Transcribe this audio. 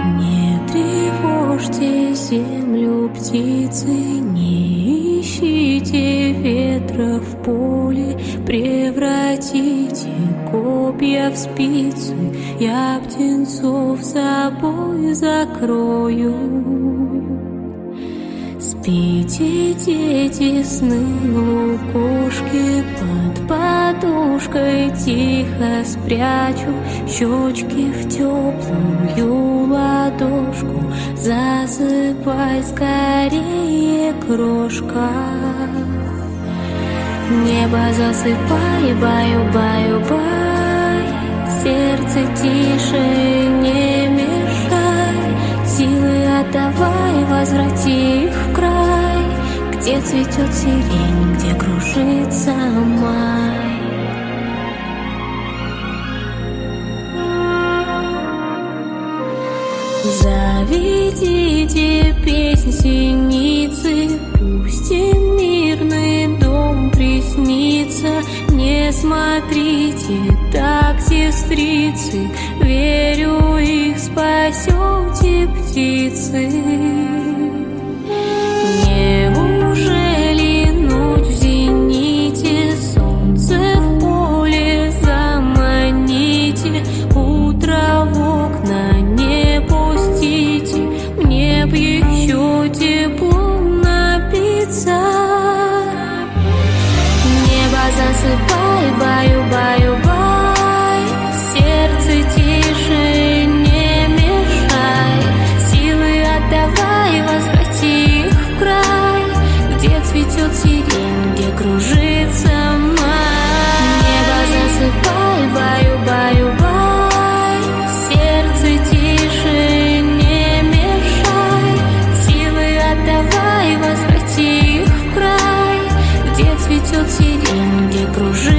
Не тревожьте землю, птицы, не ищите ветра в поле, превратите копья в спицы, я птенцов собой закрою. Спите, дети, сны лукошки, под подушкой тихо спрячу щечки в теплую ладошку, засыпай скорее, крошка. Небо засыпай, баю-баю-бай, сердце тише, не мешай, силы отдавай, возврати их в край, где цветет сирень, где кружится май. Заведите песнь синицы, пусть им мирный дом приснится. Не смотрите так, сестрицы, верю, их спасете, птицы. Неужели ночь в зените, солнце в поле заманите, утро в окна не пустите, мне б еще теплом напиться. Небо засыпай, баю-баю-бай, сердце тише, не мешай, силы отдавай, возврати их в край, где цветет сирень, где кружится май. Небо засыпай, баю-баю-бай, сердце тише, не мешай, силы отдавай, возврати их в край, где цветет сирень, где кружится